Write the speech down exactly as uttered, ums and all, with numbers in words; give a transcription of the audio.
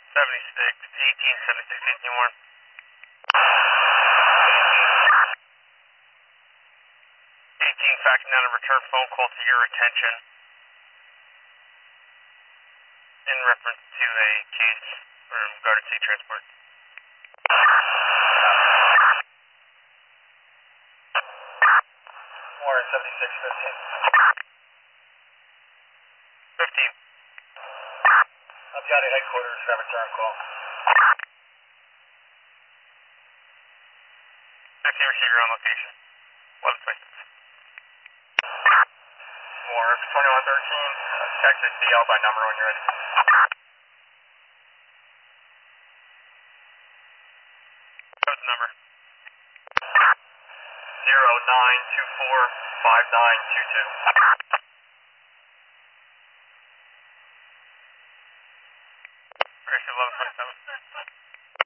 seventy-six, eighteen, seventy-six, eighteen, one. eighteen, faxing down a return phone call to your attention in reference to a case from Garden State Transport. Warren, seventy-six, fifteen. fifteen. I'm Johnny Headquarters, got a return call. fifteen, receive your own location. eleven twenty-six. Warren, twenty-one thirteen, text D L by number when you're ready. What's the number? zero nine two four five nine two two. Gracious eleven twenty-seven.